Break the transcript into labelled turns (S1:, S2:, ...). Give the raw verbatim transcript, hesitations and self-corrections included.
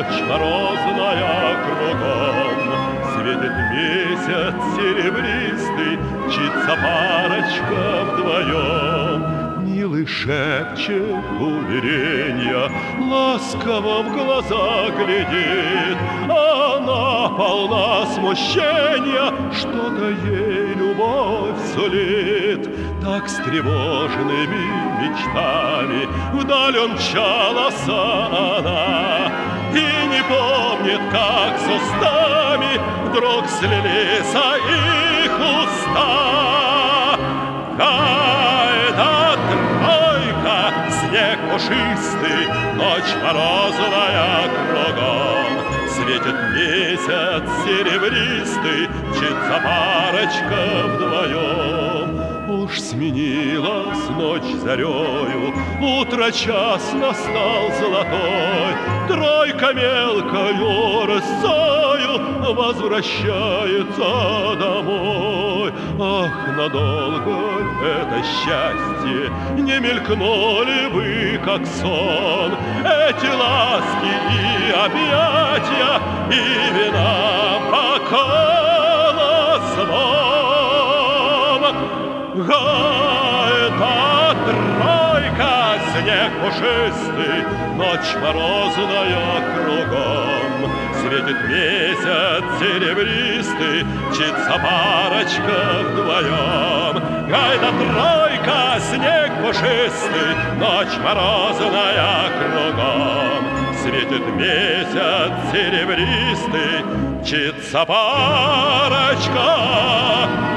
S1: ночь морозная кругом. Светит месяц серебристый, мчится парочка вдвоем. Милый шепчет уверенья, ласково в глаза глядит. Она полна смущения, что-то ей любовь сулит. Так с тревожными мечтами вдаль умчалась она, и не помнит, как с устами вдруг слились их уста. Какая-то тройка, снег пушистый, ночь морозная кругом. Светит месяц серебристый, мчится парочка вдвоем. Уж сменилась ночь зарею, утро час настал золотой. Тройка мелкою рысцою возвращается домой. Ах, надолго это счастье, не мелькнули вы, как сон, эти ласки и объятия, и вина бокала звон. Эта тройка, снег пушистый, ночь морозная кругом. Светит месяц серебристый, мчится парочка вдвоем. Эта тройка, снег пушистый, ночь морозная кругом. Светит месяц серебристый, мчится парочка